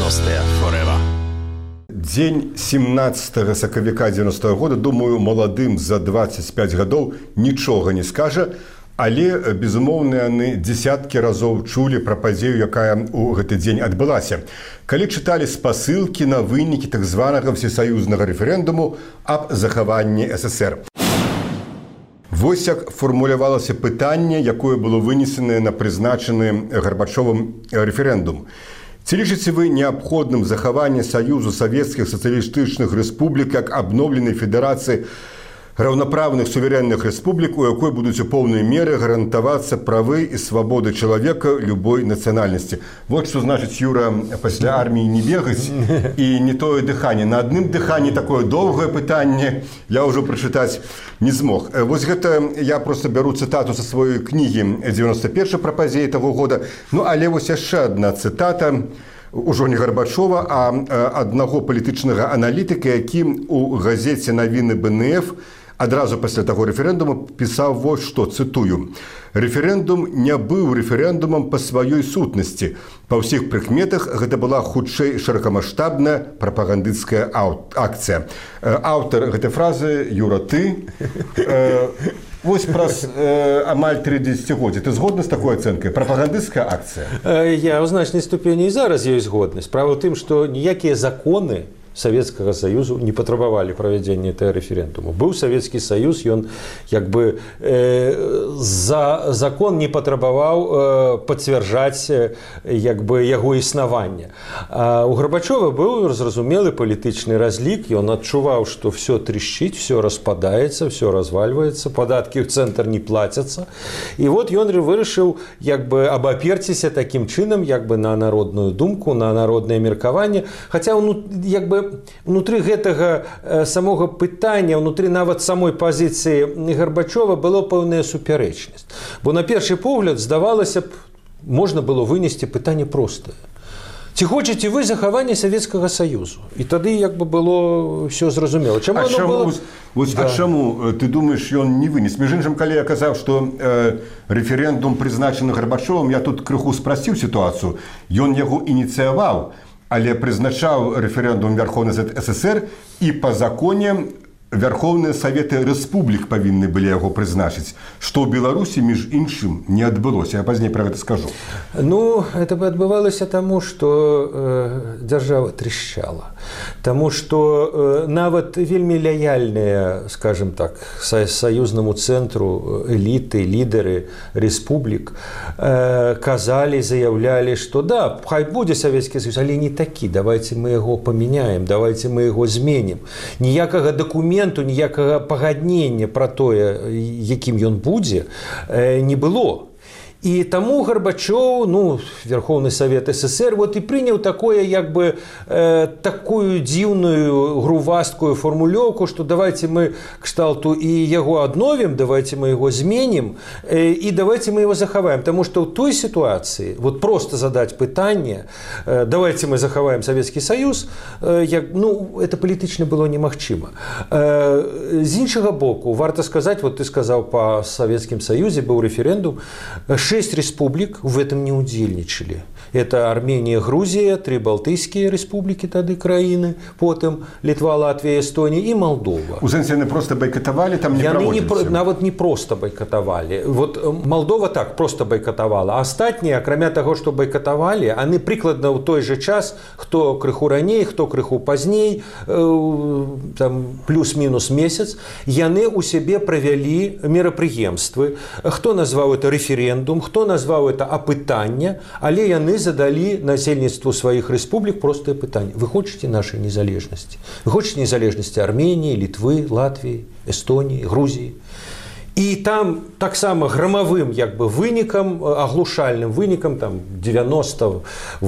90-е forever. Дзень 17 сакавіка 90-го года, думаю, маладым за 25 гадоў нічога не скажа, але, безумоўна, яны дзесяткі разоў чулі пра падзею, якая ў гэты дзень адбылася. Калі чыталі спасылкі на вынікі так званага всесаюзнага рэферэндуму аб захаванні ССР. Вось як фармулявалася пытанне, якое было вынесенае на прызначаны Гарбачовым рэферэндум. Ці лічыце вы неабходным захаванне Саюзу Савецкіх Сацыялістычных Рэспублік як абноўленай федэрацыі раўнапраўных суверэнных рэспублік, у якой будуць у поўнай меры гарантавацца правы і свабоды чалавека любой нацыянальнасці? Вот што значыць, Юра, пасля арміі не бегаць і не тое дыханне. На адным дыханні такое доўгае пытанне я ўжо прачытаць не змог. Вось гэта я проста бяру цытату са сваёй кнігі 91 пра падзеі таго года. Ну, але вось яшчэ адна цытата, ужо не Гарбачова, а аднаго палітычнага аналітыка, які у газеце «Навіны БНФ» адразу пасля таго рэферэндуму пісаў вось што, цытую: «Рэферэндум не быў рэферэндумам па сваёй сутнасці. Па ўсіх прыкметах гэта была хутчэй шырокамаштабная прапагандысцкая акцыя». Аўтар гэтай фразы, Юра, ты. Вось праз амаль 3 дзесяцігоддзі. Ты згодны з такой ацэнкай? Прапагандысцкая акцыя? Я ў значнай ступені і зараз ёсць згоднасць. Справа ў тым, што ніякія законы Савецкага Саюзу не патрабавалі правядзення гэтага рэферэндуму. Быў Савецкі Саюз, ён як бы закон не патрабаваў пацвярджаць як бы яго існаванне. А у Гарбачова быў зразумелы палітычны разлік, ён адчуваў, што все трещыць, все распадаецца, все развальваецца, падаткі ў цэнтр не плацяцца. І вот ён вырашыў як бы абаперціся такім чынам як бы на народную думку, на народнае меркаванне, хаця як бы внутры гэтага самога пытання, внутры нават самой пазіцыі Гарбачова была пэўная супярэчнасць. Бо на першы погляд, здавалася б, можна было вынесці пытанне простае. Ці хочаце вы захавання Савецкага Саюзу? І тады як бы было ўсё зразумела. А чаму, ты думаеш, ён не вынес? Між іншым, калі я казаў, што рэферэндум прызначаны Гарбачовым, я тут крыху спрасціў сітуацыю. Ён яго ініцыяваў, але прызначаў рэферэндум Верховны Савет ССР, і па законе Верховныя Саветы Рэспублік павінны былі яго прызначыць, што ў Беларусі, між іншым, не адбылося. Я пазней пра гэта скажу. Ну, это бы адбывалася таму, што дзяржава трещала. Таму што нават вельмі лаяльныя, скажем так, саюзнаму цэнтру эліты, лідары рэспублік казалі, заяўлялі, што да, хай будзе Савецкі Саюз, але не такі, давайте мы яго памяняем, давайте мы яго зменім. Ніякага дакумента, ніякага пагаднення пра тое, якім ён будзе, не было. І таму Гарбачоў, Верховны Савет ССР, вот і прыняў такое, як бы, такую дзіўную грувасткую фармулёўку, што давайте мы кшталту і яго адновім, давайте мы яго зменім, і давайте мы яго захаваем. Таму што ў той сітуацыі, вот просто задаць пытанне, давайте мы захаваем Савецкі Саюз, это палітычна было немагчыма. З іншага боку, варта сказаць, вот ты сказаў, па Савецкім Саюзе быў рэферэндум, 6 республик в этом не удзельнічалі. Это Армения, Грузия, 3 балтыйскія республики тады краіны, потым Літва, Латвія, Эстонія і Молдова. У сэнсе яны просто байкатавалі, там не праводзіліся? Нават не просто байкатавалі. Вот Молдова так просто байкатавала. А астатнія, акрамя таго, што байкатавалі, яны прыкладна ў той жа час, хто крыху раней, хто крыху пазней, там плюс-мінус месяц, яны ў сябе правялі мерапрыемствы. Хто назваў это рэферэндум, хто назваў это апытанне, але яны задалі насельніцтву сваіх рэспублік простае пытанне. Вы хочаце нашай незалежнасці? Вы хочаце незалежнасці Арменіі, Літвы, Латвіі, Эстоніі, Грузіі? І там таксама грамавым як бы вынікам, аглушальным вынікам, там 90-80%,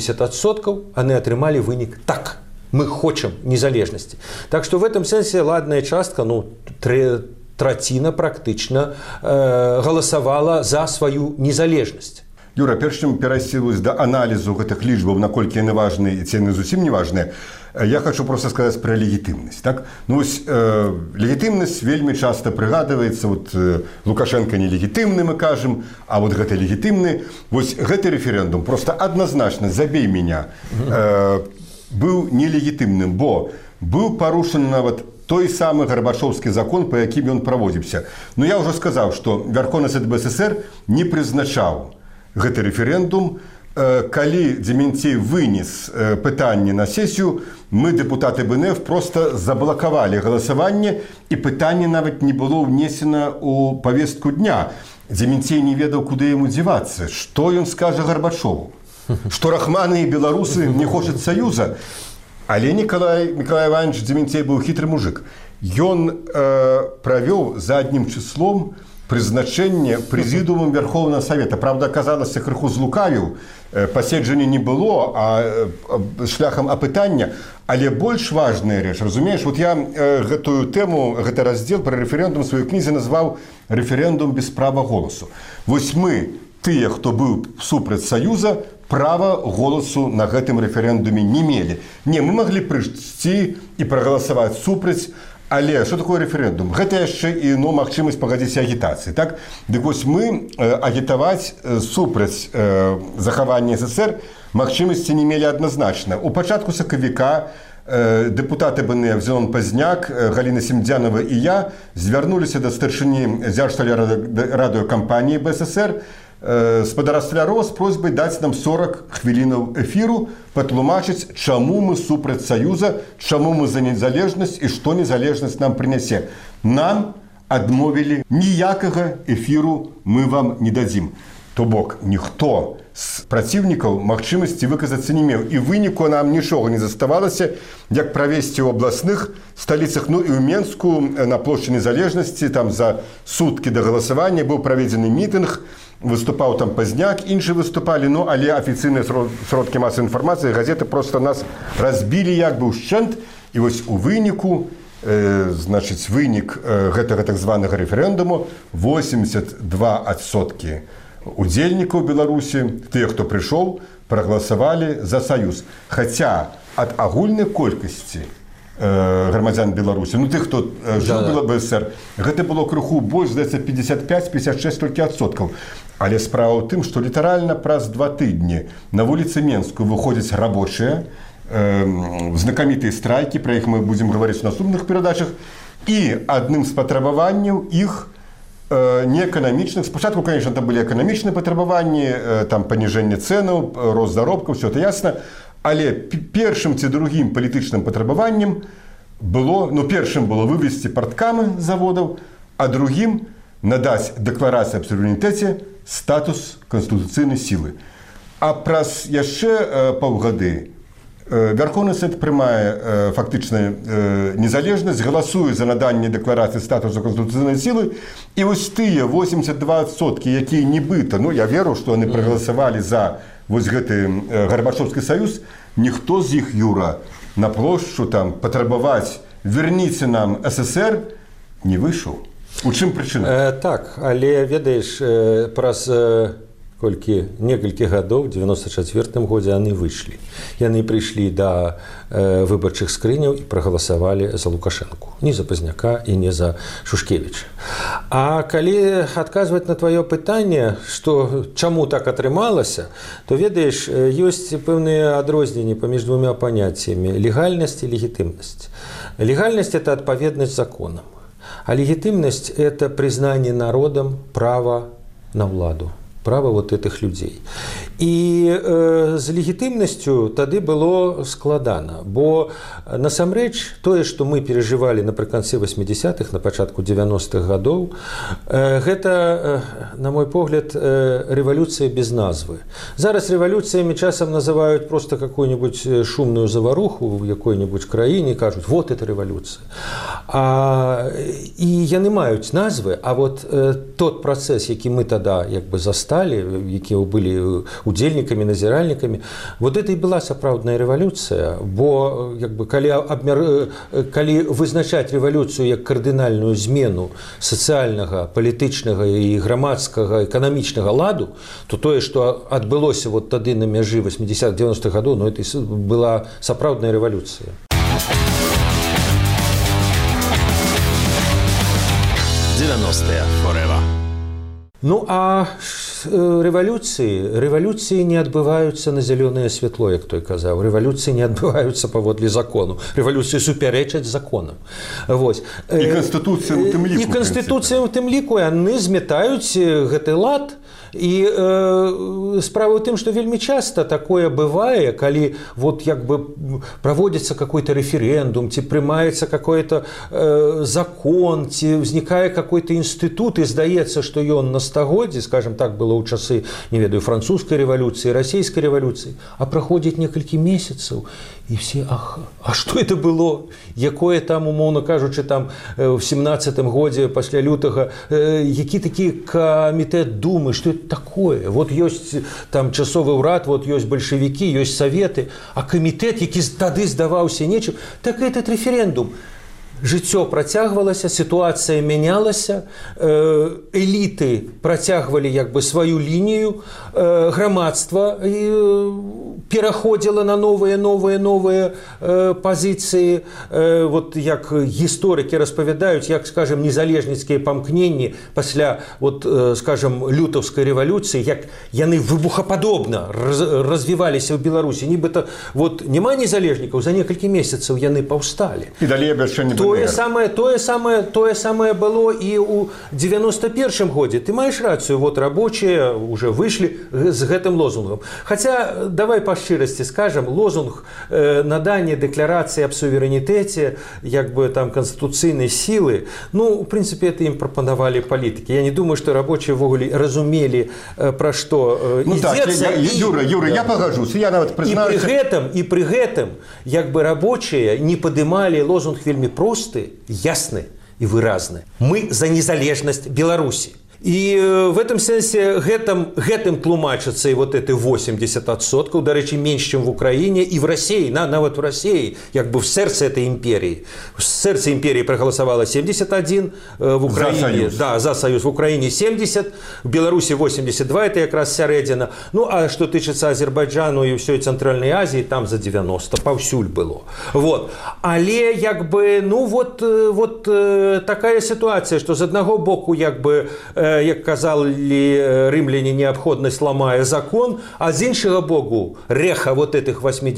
яны атрымалі вынік так. Мы хочам незалежнасці. Так што в этом сэнсе ладная частка, траціна практычна галасавала за сваю незалежнасць. Юра, перш чым перасілась да аналізу гэтых лічбаў, наколькі яны важныя і ці яны зусім не важныя, я хочу просто сказаць пра легітымнасць. Так? Ну, легітымнасць вельмі часта прыгадваецца, Лукашенко нелегітымны, мы кажам, а вот гэты легітымны. Вось гэты рэферэндум просто адназначна, забей меня, быў нелегітымным, бо быў парушаны нават той самы Гарбачоўскі закон, па якім ён праводзіўся. Ну, я ўжо сказаў, што Верховны Суд БССР не прызначаў гэты рэферэндум. Калі Дземянцей вынес пытанне на сесію, мы, дэпутаты БНФ, просто заблакавалі галасаванне, і пытанне нават не было ўнесена ў павестку дня. Дземянцей не ведаў, куды яму дзевацца. Што ён скажа Гарбачову? Што рахманы і беларусы не хочуць саюза? Але Николай Иванович Дземянцей быў хітры мужик. Ён правёў заднім числом прызначэнне прэзідыумам Верховнага Савета. Правда, аказалася, крыху злукавіў, паседжання не было, а шляхам апытання. Але больш важная рэч, разумееш, вот я гэтую тэму, гэты раздзел пра рэферэндум сваёй кнізе назваў «Рэферэндум без права голасу». Вось мы, тыя, хто быў супраць Саюза, права голасу на гэтым рэферэндуме не мелі. Не, мы маглі прыйсці і прагаласаваць супраць, але што такое рэферэндум? Гэта яшчэ і магчымасць пагадзіць агітацыі. Так? Дык вось мы агітаваць супраць захавання СССР магчымасці не мелі адназначна. У пачатку сакавіка дэпутаты БНФ Зенон Пазняк, Галіна Семдзянова і я звярнуліся да старшыні радыёкампаніі БССР спадара Сталярова з просьбай даць нам 40 хвілінаў эфіру, патлумачыць, чаму мы супраць Саюза, чаму мы за незалежнасць і што незалежнасць нам прынясе. Нам адмовілі, ніякага эфіру мы вам не дадзім. То бок, ніхто з праціўнікаў магчымасці выказацца не меў. І выніку нам нічога не заставалася, як правесці ў абласных сталіцах, ну і ў Менску на плошчы Незалежнасці, там за суткі да галасавання быў праведзены мітынг, выступаў там Пазняк, іншыя выступалі, ну, але афіцыйныя сродкі масавай інфармацыі, газеты просто нас разбілі як бы ўшчэнт, і вось у выніку, значыць, вынік гэтага так званага рэферэндуму 82% удзельнікаў Беларусі, тыя, хто прыйшоў, прагаласавалі за Саюз. Хаця ад агульнай колькасці грамадзян Беларусі, ну тых, хто жыў в БССР, гэта было крыху больш, здаецца, 55-56 толькі адсоткаў. Але справа ў тым, што літаральна праз 2 тыдні на вуліцы Менскую выходзяць рабочыя, знакамітыя страйкі, пра іх мы будзем гаварыць у наступных перадачах, і адным з патрабаванняў іх неэканамічных. Спачатку, конечно, там былі эканамічныя патрабаванні, там паніжэнне цэнаў, рост заробкаў, все это ясна. Але першым ці другім палітычным патрабаваннем было, ну, першым было вывесці парткамы заводаў, а другім надаць дэкларацыі аб суверэнітэце статус канстытуцыйнай сілы. А праз яшчэ паўгады Верховны Суд прымае фактычна незалежнасць, галасуе за наданне дэкларацыі статусу канстытуцыйнай сілы, і вось тыя 82%, якія нібыта, ну, я веру, што яны прагаласавалі за вось гэты Гарбачоўскі саюз, ніхто з іх, Юра, на плошчу там патрабаваць «верніце нам СССР» не выйшаў. У чым прычына? Так, але, ведаеш, праз некалькі гадоў, у 94-м годзе яны выйшлі. Яны прыйшлі да выбарчых скрыняў і прагаласавалі за Лукашэнку. Не за Пазняка і не за Шушкевіча. А калі адказваць на тваё пытанне, што чаму так атрымалася, то, ведаеш, ёсць пэўныя адрозненні паміж двумя паняццямі – легальнасць і легітымнасць. Легальнасць – это адпаведнасць законам, а легитимность – это признание народом права на владу, права вот этих людей. І з легітымнасцю тады было складана, бо насамрэч тое, што мы перажывалі напрыканцы 80-х, на пачатку 90-х гадоў, гэта, на мой погляд, рэвалюцыя без назвы. Зараз рэвалюцыямі часам называюць просто какую-нибудь шумную заваруху в якой-нибудь краіне, кажуць, вот это рэвалюцыя. І яны маюць назвы, а вот тот працэс, які мы тада як бы засталі, паўсталі, якія былі удзельнікамі, назіральнікамі. Вот это і была сапраўдная рэвалюцыя, бо калі вызначаць рэвалюцыю як кардынальную змену сацыяльнага, палітычнага і грамадскага, эканамічнага ладу, то тое, што адбылося вот тады на мяжы 80-90-х гадоў, ну, это была сапраўдная рэвалюцыя. 90-е forever. Ну, а рэвалюцыі не адбываюцца на зялёнае святло, як той казаў. Рэвалюцыі не адбываюцца паводле закону. Рэвалюцыі супярэчаць законам. Вось. І Канстытуцыя ў тым ліку. І Канстытуцыя ў тым ліку, яны зметаюць гэты лад. І справа ў тым, што вельмі часта такое бывае, калі вот як бы праводзіцца какой-то рэферэндум, ці прымаецца какой-то закон, ці ўзнікае какой-то інстытут, і здаецца, што ён на стагоддзі, скажем так, было ў часы, не ведаю, французскай рэвалюцыі, расійскай рэвалюцыі, а праходзіць некалькі месяцаў, і все, а што это было? Якое там, умоўна кажучы, там в 17-м годзе пасля лютага, які такі камітэт думы, што это такое? Вот ёсць там часовы ўрад, вот ёсць бальшавікі, ёсць саветы, а камітэт, які тады здаваўся нечым, так этот рэферэндум. Жыццё працягвалася, сітуацыя мянялася, эліты працягвалі як бы сваю лінію, грамадства пераходзіла на новыя пазіцыі. Вот як гісторыкі распавядаюць, як, скажем, незалежніцкія памкненні пасля, вот, скажем, лютаўскай рэвалюцыі, як яны выбухападобна развіваліся ў Беларусі. Нібыта вот няма незалежнікаў, за некалькі месяцаў яны паўсталі. І далей абвяшчэнне Тое самае было і ў 91-м годзе. Ты маеш рацыю, вот рабочие уже выйшлі з гэтым лозунгам. Хаця, давай па шчырасці скажам, лозунг надання дэкларацыі аб суверэнітэце, як бы там канстытуцыйнай сілы, ну, в прынцыпе, это ім прапанавалі палітыкі. Я не думаю, што рабочие ввогуле разумелі, пра што ідзецца. Юра, я пагажуся, я нават прызнаюся. І пры гэтым, як бы рабочие не падымалі лозунг вельмі просты, ясны и выразны. Мы за незалежность Беларуси. И в этом сенсе гэтым тлумачится и вот эти 80%, до речи, меньше, чем в Украине и в России, нават в России, как бы в сердце этой империи. В сердце империи проголосовало 71, в Украине, за союз, в Украине 70, в Беларуси 82, это как раз сярэдзіна. Ну, а что тычыцца Азербайджану и всей Центральной Азии, там за 90, паўсюль было. Вот. Але, як бы, ну, вот такая ситуация, что з аднаго боку, як бы, як казалі рымляне, неабходнасць ламае закон, а з іншага боку рэха вот этих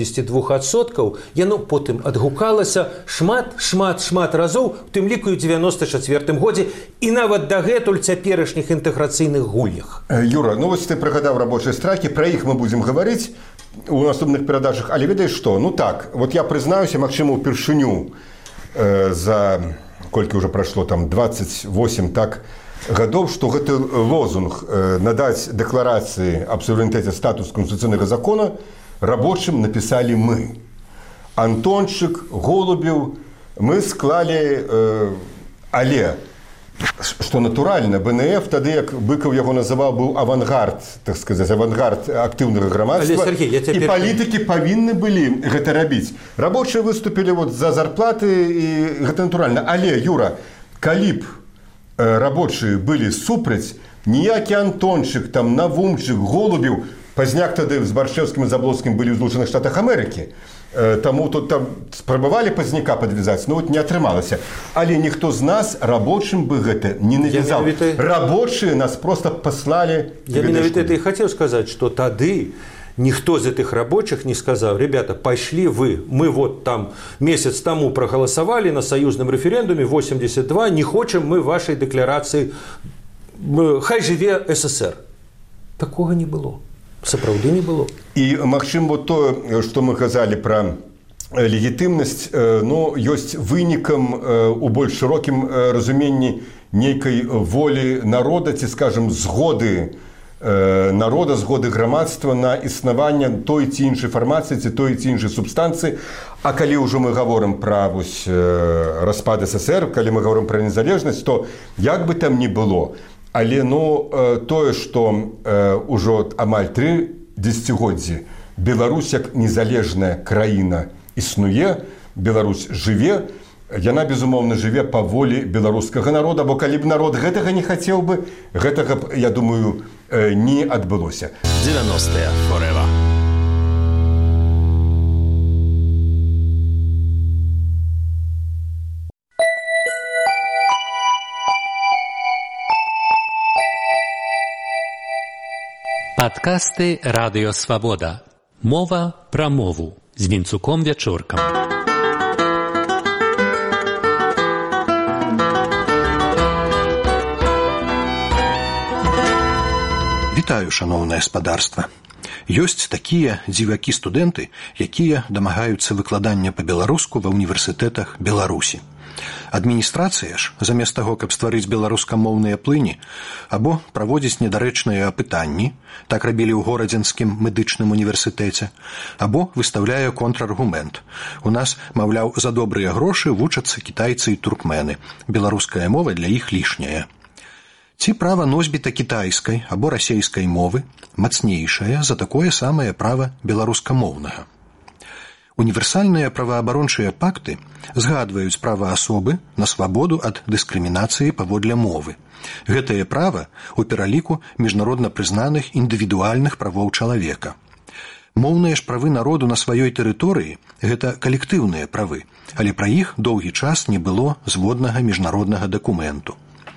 82%, яно потым адгукалася шмат разоў, у тым ліку і ў 94-м годзе, і нават дагэтуль цяперашніх інтэграцыйных гульнях. Юра, ну вось ты прыгадаў рабочыя страйкі, пра іх мы будзем гаварыць у наступных перадачах, але ведаеш што? Ну так, вот я прызнаюся, магчыма, упершыню за колькі ўжо прайшло, там 28 так гадоў, што гэты лозунг надаць дэкларацыі аб суверэнітэце статус канстытуцыйнага закона рабочым напісалі мы. Антончык, Голубеў, мы склалі, але, што натуральна, БНФ, тады, як Быкаў яго называў, быў авангард, так сказаць, авангард актыўнага грамадства, і палітыкі павінны былі гэта рабіць. Рабочыя выступілі вот за зарплаты, і гэта натуральна. Але, Юра, калі б рабочие были супраць, ніякі Антончык, там, Навумчык, Голубеў, пазняк тады з Баршчэўскім і Заблоцкім былі ў Злучаных Штатах Амерыкі, таму тут там спрабавалі пазняка падвязаць, но вот не атрымалася. Але ніхто з нас рабочым бы гэта не навязаў. Рабочие нас просто паслалі. Я менавіта это і хацеў сказаць, што тады никто из этих рабочих не сказал: ребята, пошли вы, мы вот там месяц тому проголосовали на союзном референдуме 82, не хотим мы вашей декларации, хай живе СССР. Такого не было. Сапраўды не было. І, магчыма, вот то, што мы казалі пра легітымнасць, ну, ёсць вынікам у больш шырокім разуменні нейкай волі народа, ці, скажем, згоды народа, згоды грамадства на існаванне той ці іншай фармацыі, ці той ці іншай субстанцыі. А калі ўжо мы гаворым пра распад СССР, калі мы гаворым пра незалежнасць, то як бы там ні было, Але тое, што ўжо амаль 3 дзесяцігоддзі Беларусь як незалежная краіна існуе, Беларусь жыве, яна, безумоўна, жыве па волі беларускага народа, бо калі б народ гэтага не хацеў бы, гэтага б, я думаю, не адбылося. 90-е forever. Падкасты Радыё Свабода. Мова пра мову з Вінцуком Вячоркам. Вітаю, шаноўнае спадарства. Ёсць такія дзівакі-студэнты, якія дамагаюцца выкладання па-беларуску ва ўніверсітэтах Беларусі. Адміністрацыя ж, замест таго, каб стварыць беларускамоўныя плыні, або праводзіць недарэчныя апытанні, так рабілі ў Горадзенскім медычным універсітэце, або выстаўляе контраргумент. У нас, маўляў, за добрыя грошы вучацца кітайцы і туркмены. Беларуская мова для іх лішняя. Ці права носьбіта кітайскай або расейскай мовы мацнейшае за такое самае права беларускамоўнага. Універсальныя праваабарончыя пакты згадваюць права асобы на свабоду ад дыскрымінацыі паводле мовы. Гэтае права ў пераліку міжнародна прызнаных індывідуальных правоў чалавека. Моўныя ж правы народу на сваёй тэрыторыі – гэта калектыўныя правы, але пра іх доўгі час не было зводнага міжнароднага дакументу.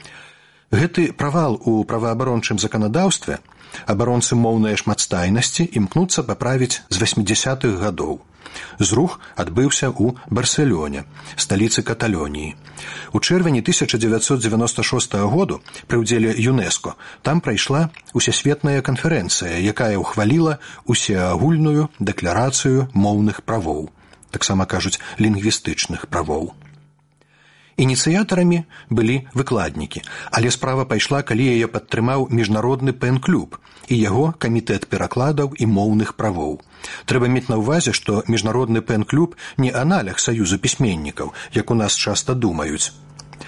Гэты правал у праваабарончым заканадаўстве абаронцы моўнай шматстайнасці імкнуцца паправіць з 80-х гадоў. Зрух адбыўся ў Барселоне, сталіцы Каталоніі. У чэрвені 1996 году пры ўдзеле ЮНЕСКО там прайшла усесветная канферэнцыя, якая ўхваліла усеагульную дэкларацыю моўных правоў, таксама кажуць лінгвістычных правоў. Ініцыятарамі былі выкладнікі, але справа пайшла, калі яе падтрымаў міжнародны пэн-клуб і яго камітэт перакладаў і моўных правоў. Трэба мець на ўвазе, што міжнародны пэн-клуб не аналаг саюзу пісьменнікаў, як у нас часта думаюць,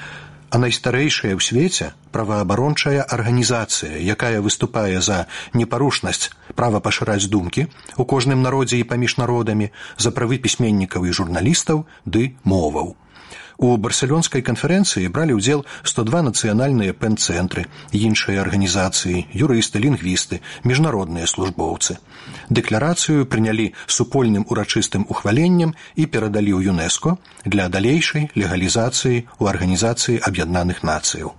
а найстарэйшая ў свеце праваабарончая арганізацыя, якая выступае за непарушнасць права пашыраць думкі ў кожным народзе і паміж народамі, за правы пісьменнікаў і журналістаў ды моваў. У барселонскай канферэнцыі бралі ўдзел 102 нацыянальныя пэн-цэнтры, іншыя арганізацыі, юрысты, лінгвісты, міжнародныя службоўцы. Дэкларацыю прынялі супольным урачыстым ухваленнем і перадалі ў ЮНЕСКО для далейшай легалізацыі ў Арганізацыі Аб'яднаных Нацыяў.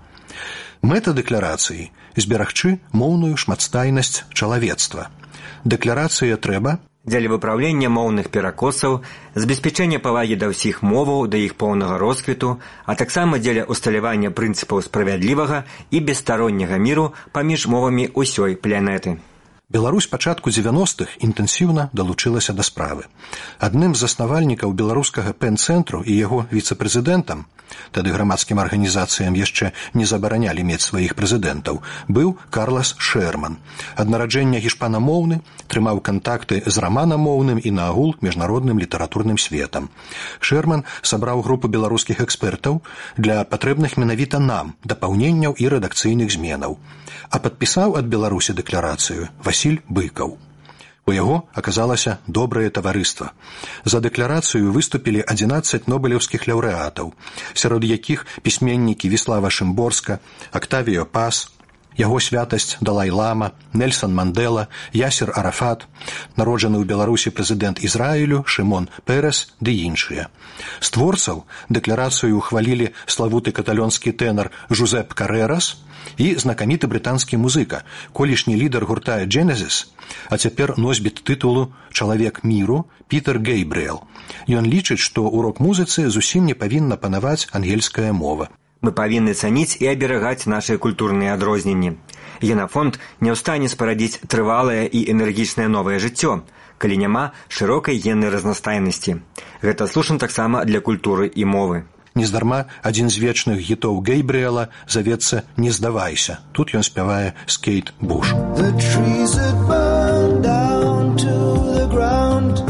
Мэта дэкларацыі – зберагчы моўную шматстайнасць чалавецтва. Дэкларацыя трэба дзеля выпраўлення моўных перакосаў, забеспячэння павагі да ўсіх моваў, да іх поўнага росквіту, а таксама дзеля усталявання прынцыпаў справядлівага і бесстаронняга міру паміж мовамі ўсёй планеты. Беларусь пачатку 90-х інтэнсіўна далучылася да справы. Адным з заснавальнікаў беларускага пэн-цэнтру і яго віцэ-прэзідэнтам, тады грамадскім арганізацыям яшчэ не забаранялі мець сваіх прэзідэнтаў, быў Карлас Шерман. Ад нараджэння гішпанамоўны, трымаў кантакты з раманамоўным і наагул міжнародным літаратурным светам. Шерман сабраў групу беларускіх экспертаў для патрэбных менавіта нам дапаўненняў і рэдакцыйных зменаў, а падпісаў ад Беларусі дэкларацыю Васіль Быкаў. У яго аказалася добрае таварыства. За дэкларацыю выступілі 11 нобелеўскіх лаўрэатаў, сярод якіх пісьменнікі Віслава Шымборска, Актавіо Пас, яго святасць Далай-лама, Нельсан Мандела, Ясер Арафат, народжаны ў Беларусі прэзідэнт Ізраілю Шымон Перес ды іншыя. З творцаў дэкларацыю ухвалілі славуты каталонскі тэнар Жузеп Карерас і знакаміты брытанскі музыка, колішні лідар гурта Genesis, а цяпер носьбіт тытулу «Чалавек міру» Пітер Гейбріэл. Ён лічыць, што ў рок-музыцы зусім не павінна панаваць ангельская мова. Мы павінны цаніць і аберагаць нашыя культурныя адрозненні. Генафонд не ў стане спарадзіць трывалае і энергічнае новае жыццё, калі няма шырокай геннай разнастайнасці. Гэта слушна таксама для культуры і мовы. Нездарма адзін з вечных хітоў Гейбріэла завецца «Не здавайся». Тут ён спявае з Кейт Буш. The trees that burn down to the ground.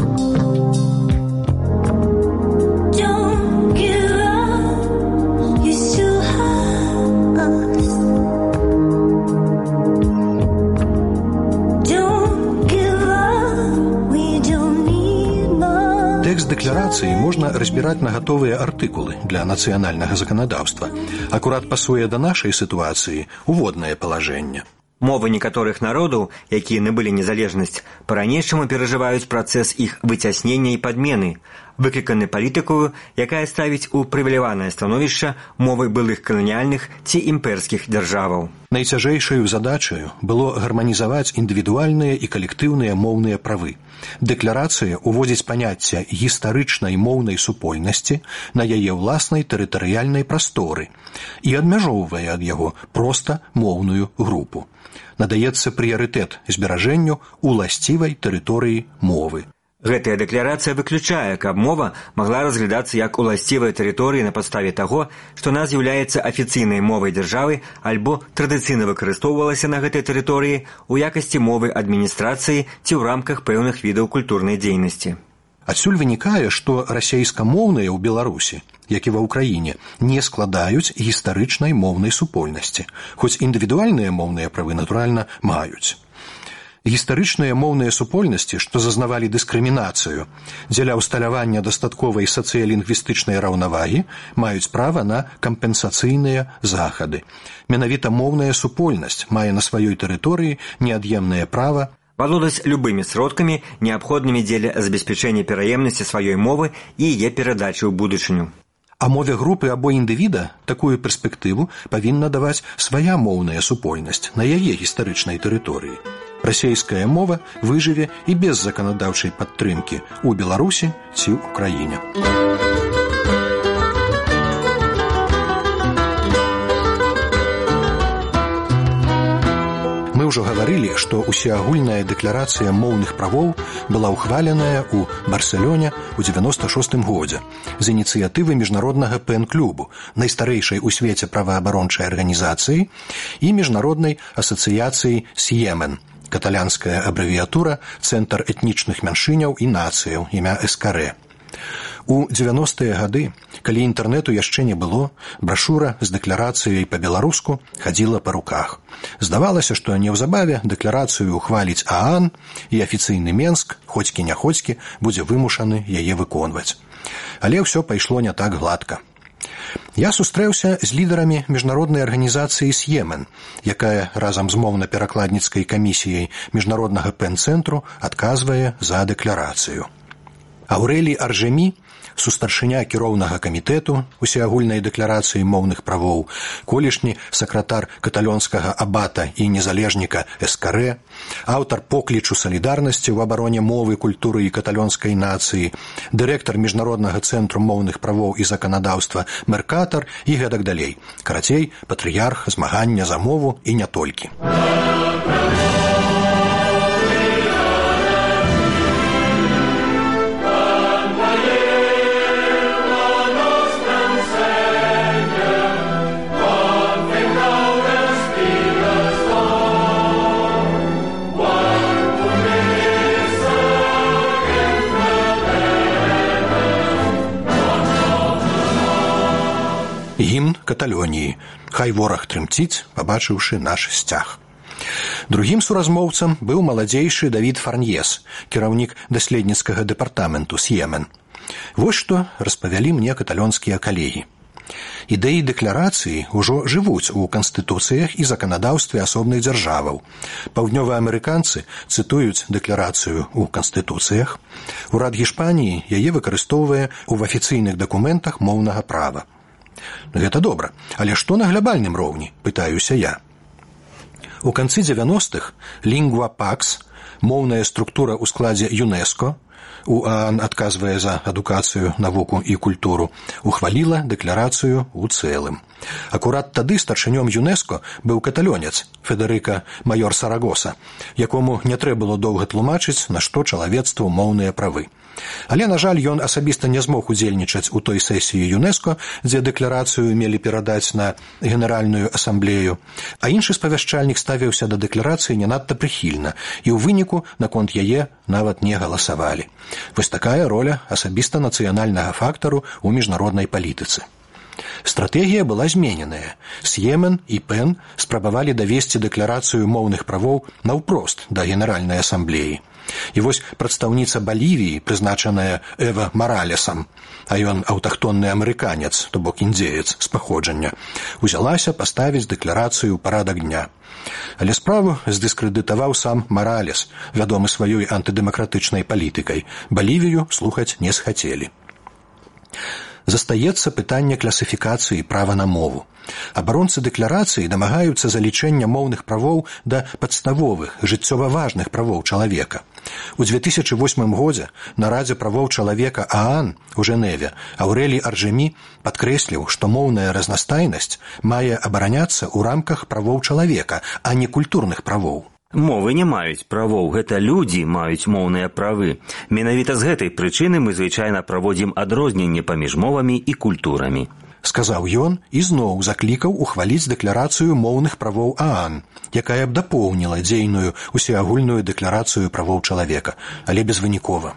Don't give up, you still have us. дэкларацыі можна разбіраць на гатовыя артыкулы для нацыянальнага заканадаўства. Акурат пасуе да нашай сітуацыі уводнае палажэнне. Мовы некаторых народаў, якія набылі незалежнасць, па-ранейшаму перажываюць працэс іх выцяснення і падмены, выкліканы палітыкаю, якая ставіць у прывіляванае становішча мовы былых каланіяльных ці імперскіх дзяржаваў. Найцяжэйшаю задачаю было гарманізаваць індывідуальныя і калектыўныя моўныя правы. Дэкларацыя уводзіць паняцце гістарычнай моўнай супольнасці на яе ўласнай тэрытарыяльнай прасторы і адмяжоўвае ад яго проста моўную групу. Надаецца прыярытэт зберажэнню уласцівай тэрыторыі мовы. Гэтая дэкларацыя выключае, каб мова магла разглядацца як уласцівая тэрыторыя на падставе таго, што она з'яўляецца афіцыйнай мовай дзяржавы альбо традыцыйна выкарыстоўвалася на гэтай тэрыторыі ў якасці мовы адміністрацыі ці ў рамках пэўных відаў культурнай дзейнасці. Адсюль вынікае, што расейскамоўныя ў Беларусі, як і ва ўкраіне, не складаюць гістарычнай моўнай супольнасці, хоць індывідуальныя моўныя правы, натуральна, маюць. Гістарычныя моўныя супольнасці, што зазнавалі дыскрымінацыю дзеля ўсталявання дастатковай сацыялінгвістычнай раўнавагі, маюць права на кампенсацыйныя захады. Менавіта моўная супольнасць мае на сваёй тэрыторыі неад'емнае права валодаць любымі сродкамі, неабходнымі дзеля забеспячэння пераемнасці сваёй мовы і яе перадачы ў будучыню. А мове групы або індывіда такую перспектыву павінна даваць свая моўная супольнасць на яе гістарычнай тэрыторыі. Расейская мова выжыве і без заканадаўчай падтрымкі ў Беларусі ці ў краіне. Мы ўжо гаварылі, што усеагульная дэкларацыя моўных правоў была ўхваленая ў Барселоне ў 96 годзе з ініцыятывы міжнароднага ПЭН-клубу, найстарэйшай у свеце праваабарончай арганізацыі, і міжнароднай асацыяцыі СьЕМЕН, каталянская абрэвіятура «Цэнтр этнічных мяншыняў і нацыяў», імя СКР. У 90-е гады, калі інтэрнэту яшчэ не было, брашура з дэкларацыяй па-беларуску хадзіла па руках. Здавалася, што неўзабаве дэкларацыю ухваліць ААН і афіцыйны Менск, хоцькі-няхоцькі, будзе вымушаны яе выконваць. Але ўсё пайшло не так гладка. Я сустрэўся з лідарамі міжнароднай арганізацыі СьЕМЕН, якая разам з моўна-перакладніцкай камісіяй міжнароднага ПЭН-цэнтру адказвае за дэкларацыю. Аўрэлій Аржемі, сустаршыня кіроўнага камітэту усеагульнай дэкларацыі моўных правоў, колішні сакратар каталёнскага абата і незалежніка СКР, аўтар поклічу салідарнасці ў абароне мовы, культуры і каталёнскай нацыі, дырэктар міжнароднага цэнтру моўных правоў і заканадаўства Меркатар і гэтак далей. Карацей, патрыярх змагання за мову і не толькі. Гімн Каталоніі. Хай вораг трымціць, пабачыўшы наш сцяг. Другім суразмоўцам быў маладзейшы Давід Фарньес, кіраўнік даследніцкага дэпартаменту СьЕМЕН. Вось што распавялі мне каталёнскія калегі. Ідэі дэкларацыі ўжо жывуць у канстытуцыях і заканадаўстве асобных дзяржаваў. Паўднёваамерыканцы цытуюць дэкларацыю ў канстытуцыях. Урад Гішпаніі яе выкарыстоўвае ў афіцыйных дакументах моўнага права. Гэта добра, але што на глобальным роўні, пытаюся я. У канцы 90-х Lingua Pax, моўная структура ў складзе ЮНЕСКО, УАН адказвае за адукацыю, навуку і культуру, ухваліла дэкларацыю ў цэлым. Акурат тады старшынём ЮНЕСКО быў каталёнец Федэрыка Майор Сарагоса, якому не трэба было доўга тлумачыць, на што чалавецтву моўныя правы. Але, на жаль, ён асабіста не змог удзельнічаць у той сесіі ЮНЕСКО, дзе дэкларацыю мелі перадаць на Генеральную асамблею, а іншы спавяшчальнік ставіўся да дэкларацыі не надта прыхільна, і ў выніку наконт яе нават не галасавалі. Вось такая роля асабіста нацыянальнага фактару ў міжнароднай палітыцы. Стратэгія была змененая. СьЕМЕН і ПЭН спрабавалі давесці дэкларацыю моўных правоў наўпрост да Генеральнай асамблеі. І вось прадстаўніца Балівіі, прызначаная Эва Маралесам, а ён аўтахтонны амерыканец, то бок індзеец з паходжання, узялася паставіць дэкларацыю ў парадак дня. Але справу здыскрэдытаваў сам Маралес, вядомы сваёй антыдэмакратычнай палітыкай. Балівію слухаць не схацелі. Застаецца пытанне класіфікацыі права на мову. Абаронцы дэкларацыі дамагаюцца залічэння моўных правоў да падставовых, жыццёва важных правоў чалавека. У 2008 годзе на Радзе правоў чалавека ААН у Жэневе Аўрэлій Аржемі падкрэсліў, што моўная разнастайнасць мае абараняцца ў рамках правоў чалавека, а не культурных правоў. Мовы не маюць правоў, гэта людзі маюць моўныя правы. Менавіта з гэтай прычыны мы звычайна праводзім адрозненне паміж мовамі і культурамі. Сказаў ён і зноў заклікаў ухваліць дэкларацыю моўных правоў ААН, якая б дапоўніла дзейную усеагульную дэкларацыю правоў чалавека, але безвынікова.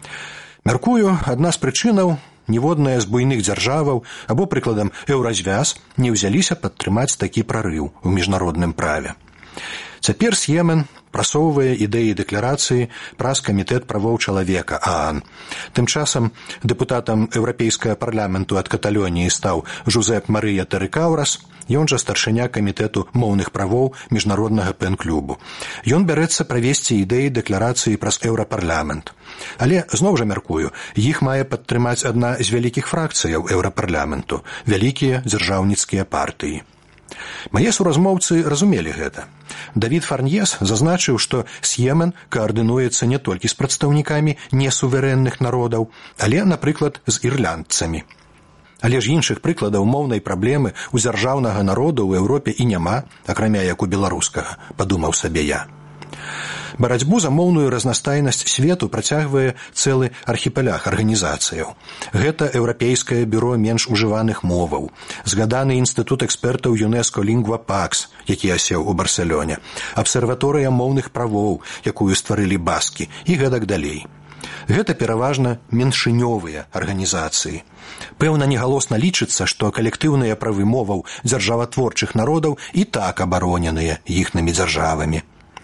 Мяркую, адна з прычынаў, ніводная з буйных дзяржаваў або, прыкладам, Еўразвяз не ўзяліся падтрымаць такі прарыў у міжнародным праве. Цяпер С'емен прасоўвае ідэі дэкларацыі праз камітэт правоў чалавека ААН. Тым часам дэпутатам Еўрапейскага парламенту ад Каталоніі стаў Жузеп Марыя Тэрыкаўрас, ён жа старшыня камітэту моўных правоў міжнароднага пэн-клубу. Ён бярэцца правесці ідэі дэкларацыі праз Еўрапарламент. Але, зноў жа мяркую, іх мае падтрымаць адна з вялікіх фракцыяў Еўрапарламенту, вялікія дзяржаўніцкія партыі. Мае суразмоўцы разумелі гэта. Давід Фарньес зазначыў, што С'емен каардынуецца не толькі з прадстаўнікамі несуверэнных народаў, але, напрыклад, з ірландцамі. Але ж іншых прыкладаў моўнай праблемы ў дзяржаўнага народу ў Еўропе і няма, акрамя як у беларускага, падумаў сабе я. Барацьбу за моўную разнастайнасць свету працягвае цэлы архіпелях арганізацыяў. Гэта Еўрапейскае бюро менш ужываных моваў, згаданы інстытут экспертаў ЮНЕСКО Лінгва Пакс, які асеў у Барселоне, абсерваторыя моўных правоў, якую стварылі баскі, і гэтак далей. Гэта пераважна меншынёвыя арганізацыі. Пэўна, негалосна лічыцца, што калектыўныя правы моваў дзяржаватворчых народаў і так абароненыя іхнымі дзяржавамі.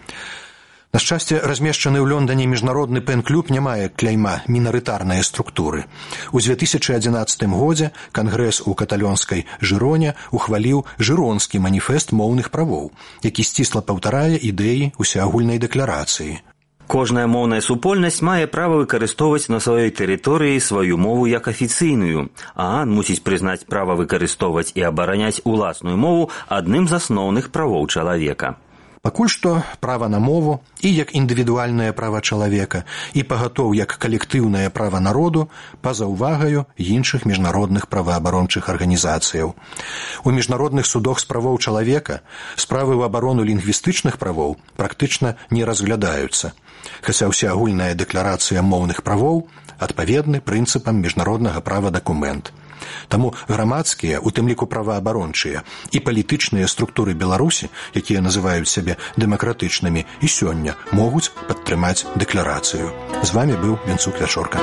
На шчасце, размешчаны ў Лондане міжнародны пэн-клуб не мае кляйма мінарытарныя структуры. У 2011 годзе Кангрэс у каталонскай Жыроне ухваліў жыронскі маніфест моўных правоў, які сцісла паўтарае ідэі усеагульнай дэкларацыі. Кожная моўная супольнасць мае права выкарыстоўваць на сваёй тэрыторыі сваю мову як афіцыйную. ААН мусіць прызнаць права выкарыстоўваць і абараняць уласную мову адным з асноўных правоў чалавека. Пакуль што права на мову і як індывідуальнае права чалавека, і пагатоў як калектыўнае права народу па-за ўвагаю іншых міжнародных праваабарончых арганізацыяў. У міжнародных судах з правоў чалавека справы ў абарону лінгвістычных правоў практычна не разглядаюцца, хаця ўсеагульная дэкларацыя моўных правоў адпаведны прынцыпам міжнароднага права дакумент. Таму грамадскія, у тым ліку праваабарончыя і палітычныя структуры Беларусі, якія называюць сябе дэмакратычнымі, і сёння могуць падтрымаць дэкларацыю. З вамі быў Венцук Вячорка.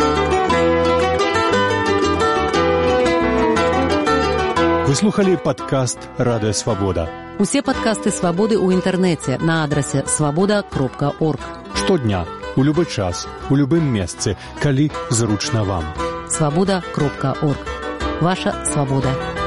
Вы слухали падкаст «Радыё Свабода». Усе падкасты «Свабоды» ў інтэрнэце на адрасе свабода.орг. Штодня, у любы час, у любым месцы, калі зручна вам. Свабода.орг. Ваша свабода.